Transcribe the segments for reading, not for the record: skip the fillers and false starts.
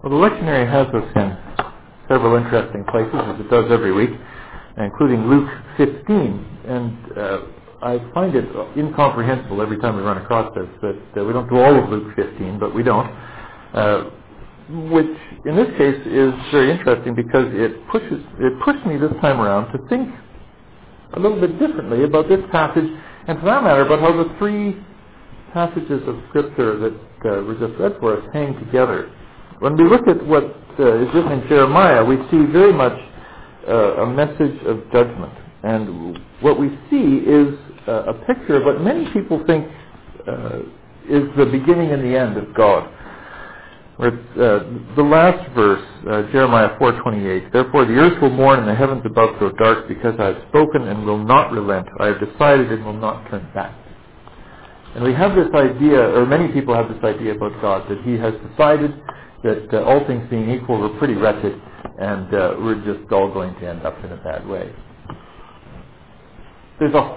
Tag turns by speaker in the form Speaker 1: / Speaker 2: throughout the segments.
Speaker 1: Well, the lectionary has us in several interesting places, as it does every week, including Luke 15. And I find it incomprehensible every time we run across this, that we don't do all of Luke 15, but we don't. Which, in this case, is very interesting because it pushed me this time around to think a little bit differently about this passage, and for that matter, about how the three passages of Scripture that were just read for us hang together. When we look at what is written in Jeremiah, we see very much a message of judgment. And what we see is a picture of what many people think is the beginning and the end of God. Where the last verse, Jeremiah 4:28, "Therefore the earth will mourn and the heavens above grow dark, because I have spoken and will not relent. I have decided and will not turn back." And we have this idea, or many people have this idea about God, that He has decided that all things being equal, we're pretty wretched, and we're just all going to end up in a bad way. There's a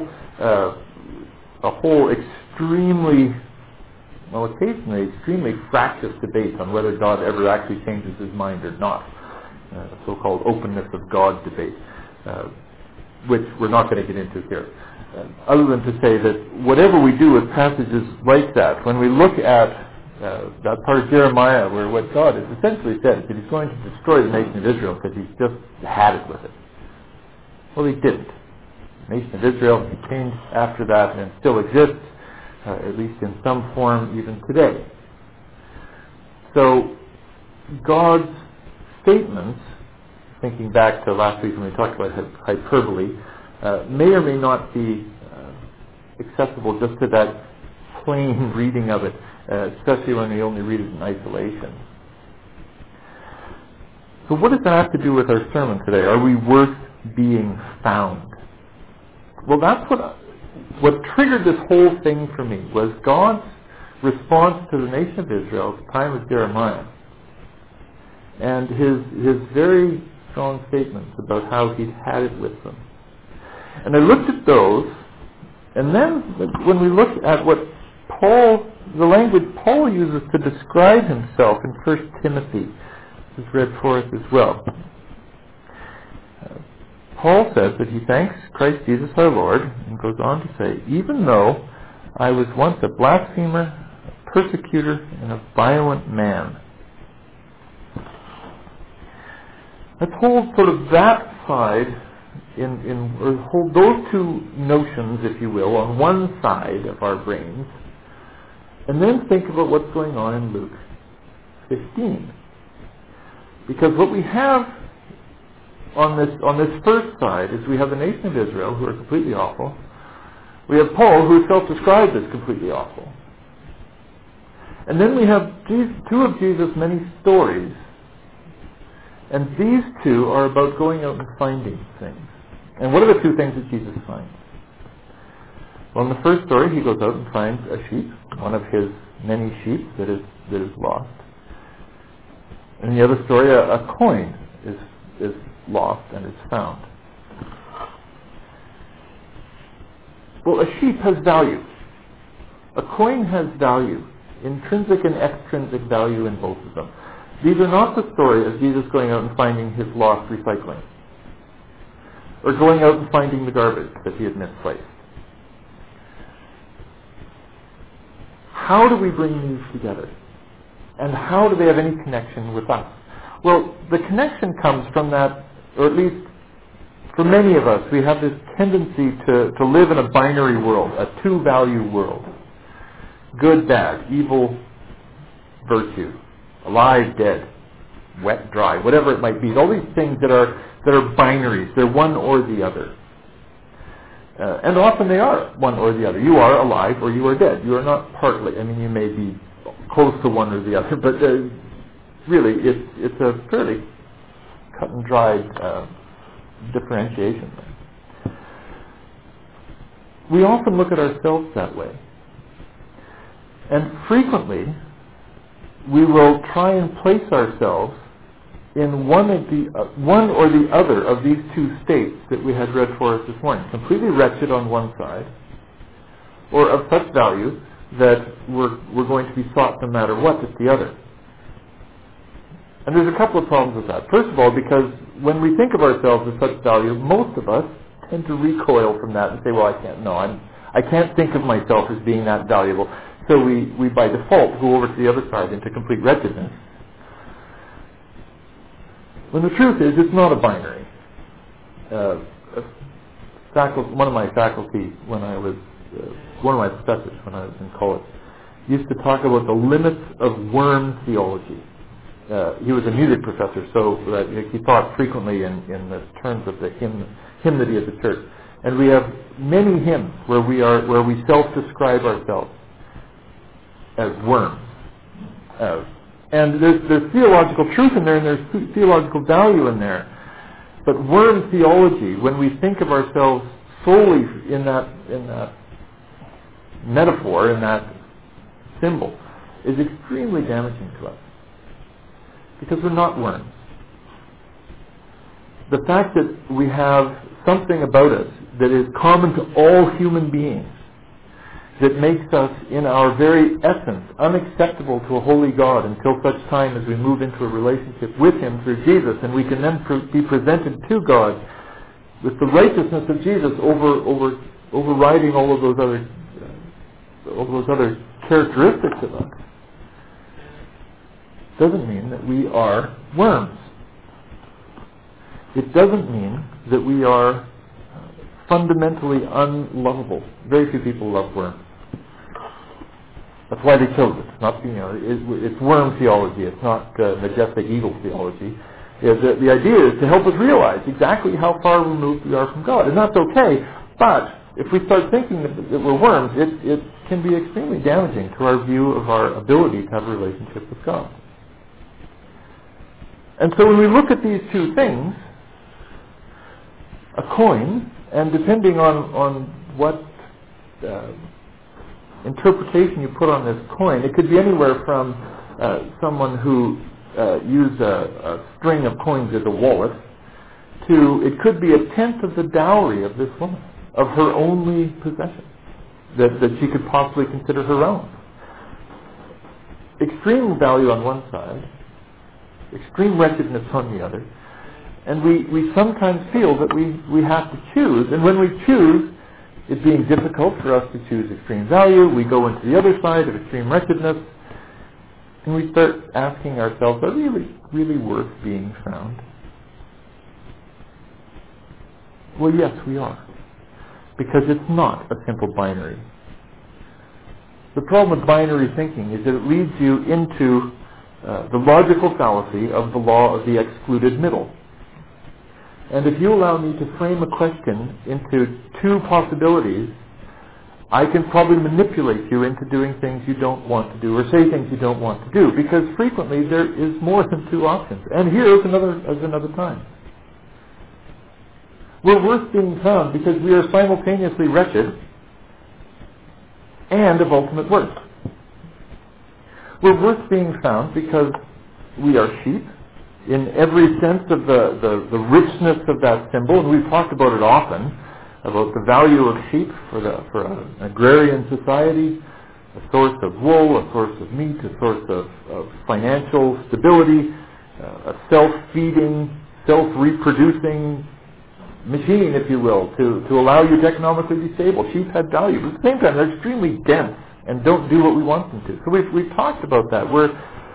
Speaker 1: whole occasionally extremely fractious debate on whether God ever actually changes His mind or not. The so-called openness of God debate, which we're not going to get into here. Other than to say that whatever we do with passages like that, when we look at that part of Jeremiah where what God has essentially said is that He's going to destroy the nation of Israel because He's just had it with it. Well, He didn't. The nation of Israel changed after that and still exists, at least in some form even today. So God's statements, thinking back to last week when we talked about hyperbole, may or may not be accessible just to that plain reading of it, especially when we only read it in isolation. So what does that have to do with our sermon today? Are we worth being found? Well, that's what triggered this whole thing for me, was God's response to the nation of Israel at the time of Jeremiah, and his very strong statements about how He'd had it with them. And I looked at those, and then when we look at what the language Paul uses to describe himself in 1 Timothy, this is read for us as well. Paul says that he thanks Christ Jesus our Lord, and goes on to say, "Even though I was once a blasphemer, a persecutor, and a violent man." Let's hold sort of that side or hold those two notions, if you will, on one side of our brains, and then think about what's going on in Luke 15. Because what we have on this first side is we have the nation of Israel, who are completely awful. We have Paul, who is self-described as completely awful. And then we have two of Jesus' many stories, and these two are about going out and finding things. And what are the two things that Jesus finds? Well, in the first story, He goes out and finds a sheep, one of His many sheep that is lost. In the other story, a coin is lost and is found. Well, a sheep has value. A coin has value, intrinsic and extrinsic value in both of them. These are not the story of Jesus going out and finding His lost recycling, or going out and finding the garbage that He had misplaced. How do we bring these together? And how do they have any connection with us? Well, the connection comes from that, or at least for many of us, we have this tendency to live in a binary world, a two-value world. Good, bad, evil, virtue, alive, dead, wet, dry, whatever it might be. All these things that are binaries. They're one or the other. And often they are one or the other. You are alive or you are dead. You are not partly. I mean, you may be close to one or the other, but really it's a fairly cut and dried differentiation. We often look at ourselves that way. And frequently we will try and place ourselves in one or the other of these two states that we had read for us this morning. Completely wretched on one side, or of such value that we're going to be sought no matter what at the other. And there's a couple of problems with that. First of all, because when we think of ourselves as such value, most of us tend to recoil from that and say, well, I can't think of myself as being that valuable. So we by default go over to the other side into complete wretchedness. When the truth is, it's not a binary. One of my faculty when I was, one of my professors when I was in college, used to talk about the limits of worm theology. He was a music professor, so he thought frequently in the terms of the hymnody of the church. And we have many hymns where we self-describe ourselves as worms. And there's theological truth in there, and there's theological value in there. But worm theology, when we think of ourselves solely in that metaphor, in that symbol, is extremely damaging to us. Because we're not worms. The fact that we have something about us that is common to all human beings, that makes us, in our very essence, unacceptable to a holy God until such time as we move into a relationship with Him through Jesus, and we can then be presented to God with the righteousness of Jesus overriding all of those other characteristics of us, doesn't mean that we are worms. It doesn't mean that we are fundamentally unlovable. Very few people love worms. That's why they chose it. It's worm theology. It's not majestic eagle theology. The idea is to help us realize exactly how far removed we are from God, and that's okay. But if we start thinking that we're worms, it can be extremely damaging to our view of our ability to have a relationship with God. And so when we look at these two things, a coin, and depending on what interpretation you put on this coin, it could be anywhere from someone who used a string of coins as a wallet, to it could be a tenth of the dowry of this woman, of her only possession, that she could possibly consider her own. Extreme value on one side, extreme wretchedness on the other, and we sometimes feel that we have to choose, and when we choose, it being difficult for us to choose extreme value, we go into the other side of extreme wretchedness, and we start asking ourselves, are we really worth being found? Well, yes, we are, because it's not a simple binary. The problem with binary thinking is that it leads you into the logical fallacy of the law of the excluded middle. And if you allow me to frame a question into two possibilities, I can probably manipulate you into doing things you don't want to do, or say things you don't want to do, because frequently there is more than two options. And here is another time. We're worth being found because we are simultaneously wretched and of ultimate worth. We're worth being found because we are sheep, in every sense of the richness of that symbol, and we've talked about it often, about the value of sheep for an agrarian society, a source of wool, a source of meat, a source of financial stability, a self-feeding, self-reproducing machine, if you will, to allow you to economically be stable. Sheep had value, but at the same time they're extremely dense and don't do what we want them to. So we've talked about that. We're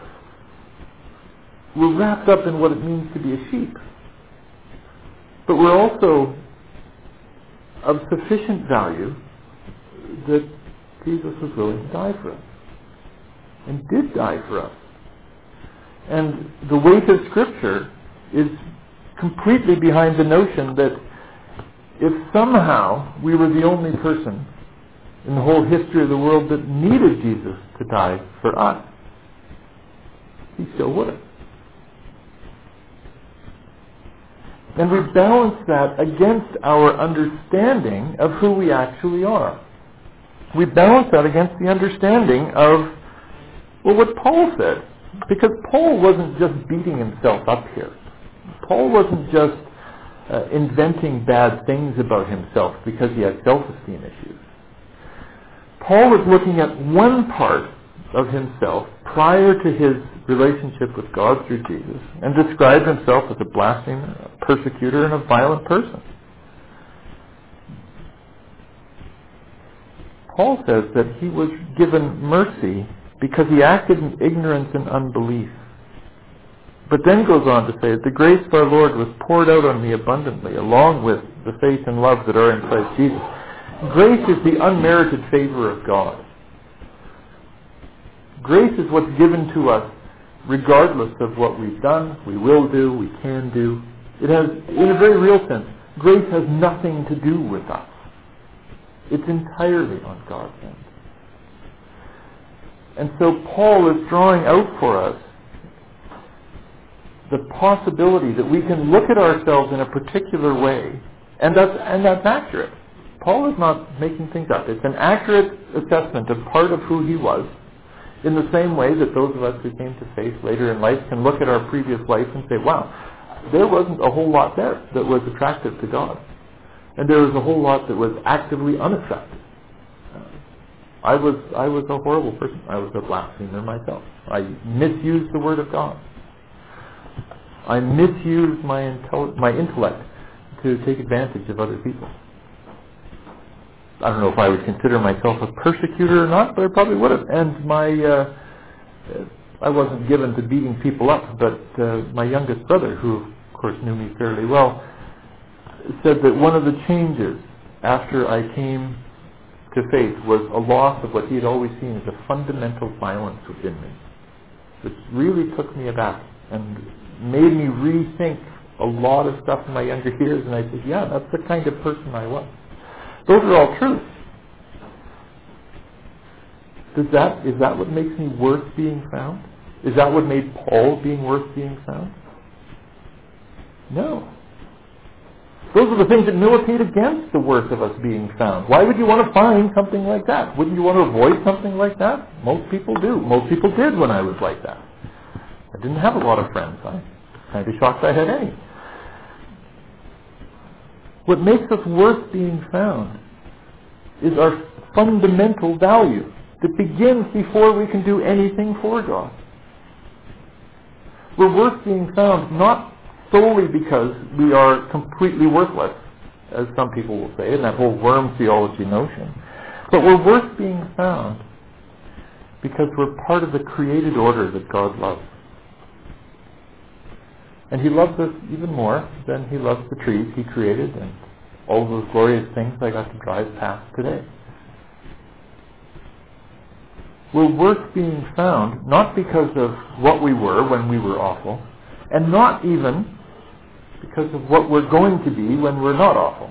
Speaker 1: wrapped up in what it means to be a sheep. But we're also of sufficient value that Jesus was willing to die for us. And did die for us. And the weight of Scripture is completely behind the notion that if somehow we were the only person in the whole history of the world that needed Jesus to die for us, He still would have. And we balance that against our understanding of who we actually are. We balance that against the understanding of, well, what Paul said. Because Paul wasn't just beating himself up here. Paul wasn't just inventing bad things about himself because he had self-esteem issues. Paul was looking at one part of himself prior to his relationship with God through Jesus and described himself as a blasphemer, a persecutor, and a violent person. Paul says that he was given mercy because he acted in ignorance and unbelief. But then goes on to say that the grace of our Lord was poured out on me abundantly, along with the faith and love that are in Christ Jesus. Grace is the unmerited favor of God. Grace is what's given to us regardless of what we've done, we will do, we can do. It has, in a very real sense, grace has nothing to do with us. It's entirely on God's end. And so Paul is drawing out for us the possibility that we can look at ourselves in a particular way, and that's accurate. Paul is not making things up. It's an accurate assessment of part of who he was, in the same way that those of us who came to faith later in life can look at our previous life and say, wow, there wasn't a whole lot there that was attractive to God. And there was a whole lot that was actively unattractive. I was a horrible person. I was a blasphemer myself. I misused the Word of God. I misused my intellect to take advantage of other people. I don't know if I would consider myself a persecutor or not, but I probably would have. And I wasn't given to beating people up, but my youngest brother, who of course knew me fairly well, said that one of the changes after I came to faith was a loss of what he had always seen as a fundamental violence within me, which really took me aback and made me rethink a lot of stuff in my younger years. And I said, yeah, that's the kind of person I was. Those are all truths. Is that what makes me worth being found? Is that what made Paul being worth being found? No. Those are the things that militate against the worth of us being found. Why would you want to find something like that? Wouldn't you want to avoid something like that? Most people do. Most people did when I was like that. I didn't have a lot of friends. I'm kind of shocked I had any. What makes us worth being found is our fundamental value that begins before we can do anything for God. We're worth being found not solely because we are completely worthless, as some people will say, and that whole worm theology notion, but we're worth being found because we're part of the created order that God loves. And he loves us even more than he loves the trees he created and all those glorious things I got to drive past today. We're worth being found not because of what we were when we were awful, and not even because of what we're going to be when we're not awful.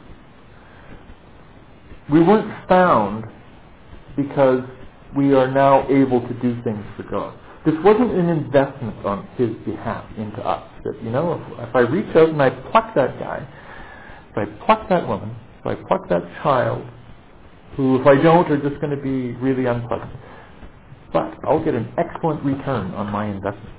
Speaker 1: We weren't found because we are now able to do things for God. This wasn't an investment on his behalf into us. That, if I reach out and I pluck that guy, if I pluck that woman, if I pluck that child, who if I don't are just going to be really unpleasant, but I'll get an excellent return on my investment.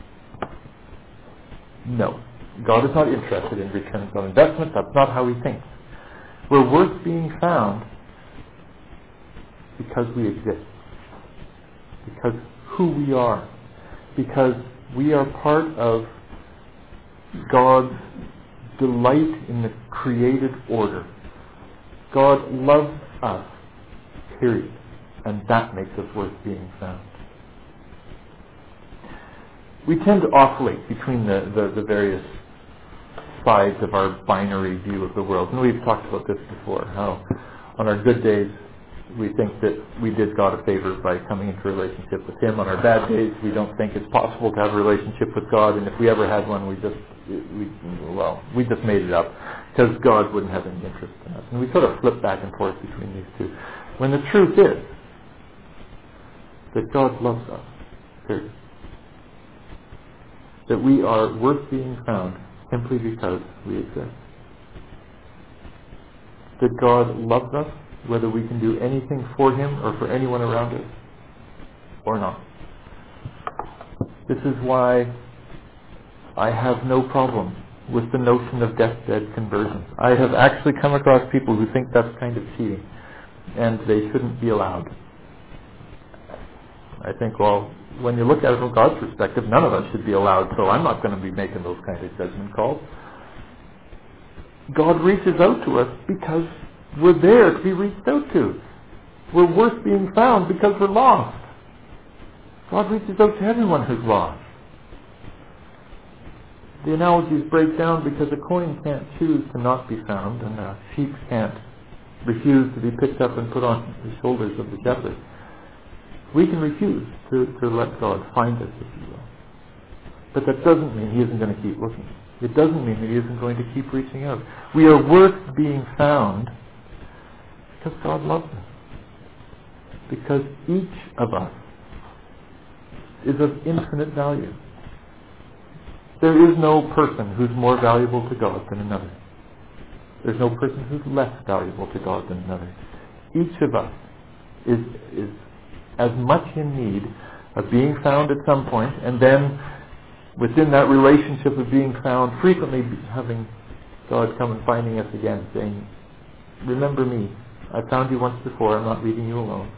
Speaker 1: No. God is not interested in returns on investment. That's not how he thinks. We're worth being found because we exist. Because who we are. Because we are part of God's delight in the created order. God loves us, period. And that makes us worth being found. We tend to oscillate between the various sides of our binary view of the world. And we've talked about this before, how on our good days we think that we did God a favor by coming into a relationship with him. On our bad days we don't think it's possible to have a relationship with God, and if we ever had one we just made it up because God wouldn't have any interest in us. And we sort of flip back and forth between these two. When the truth is that God loves us, period. That we are worth being found simply because we exist. That God loves us whether we can do anything for him or for anyone around us or not. This is why I have no problem with the notion of deathbed conversions. I have actually come across people who think that's kind of cheating and they shouldn't be allowed. I think, well, when you look at it from God's perspective, none of us should be allowed, so I'm not going to be making those kind of judgment calls. God reaches out to us because we're there to be reached out to. We're worth being found because we're lost. God reaches out to everyone who's lost. The analogies break down because a coin can't choose to not be found, and a sheep can't refuse to be picked up and put on the shoulders of the shepherd. We can refuse to let God find us, if you will. But that doesn't mean He isn't going to keep looking. It doesn't mean that He isn't going to keep reaching out. We are worth being found because God loves us. Because each of us is of infinite value. There is no person who's more valuable to God than another. There's no person who's less valuable to God than another. Each of us is as much in need of being found at some point, and then within that relationship of being found, frequently having God come and finding us again, saying, remember me, I found you once before, I'm not leaving you alone.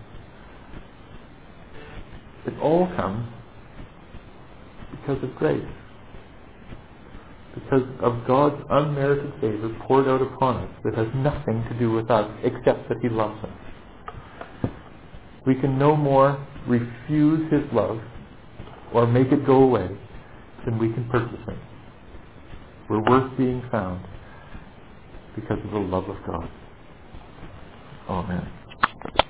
Speaker 1: It all comes because of grace. Because of God's unmerited favor poured out upon us that has nothing to do with us except that He loves us. We can no more refuse His love or make it go away than we can purchase it. We're worth being found because of the love of God. Amen.